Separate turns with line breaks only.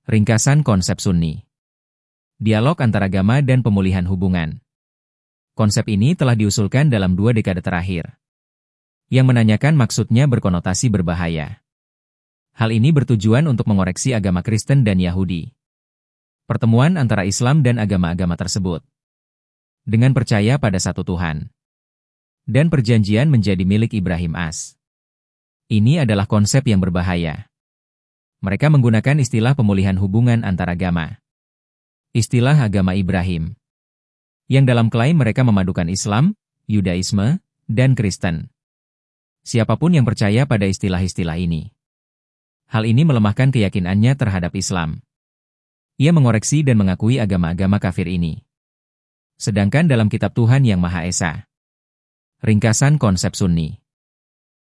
Ringkasan konsep Sunni. Dialog antaragama dan pemulihan hubungan. Konsep ini telah diusulkan dalam 2 dekade terakhir. Yang menanyakan maksudnya berkonotasi berbahaya. Hal ini bertujuan untuk mengoreksi agama Kristen dan Yahudi. Pertemuan antara Islam dan agama-agama tersebut. Dengan percaya pada satu Tuhan. Dan perjanjian menjadi milik Ibrahim AS. Ini adalah konsep yang berbahaya. Mereka menggunakan istilah pemulihan hubungan antaragama. Istilah agama Ibrahim. Yang dalam klaim mereka memadukan Islam, Yudaisme, dan Kristen. Siapapun yang percaya pada istilah-istilah ini. Hal ini melemahkan keyakinannya terhadap Islam. Ia mengoreksi dan mengakui agama-agama kafir ini. Sedangkan dalam kitab Tuhan Yang Maha Esa. Ringkasan konsep Sunni.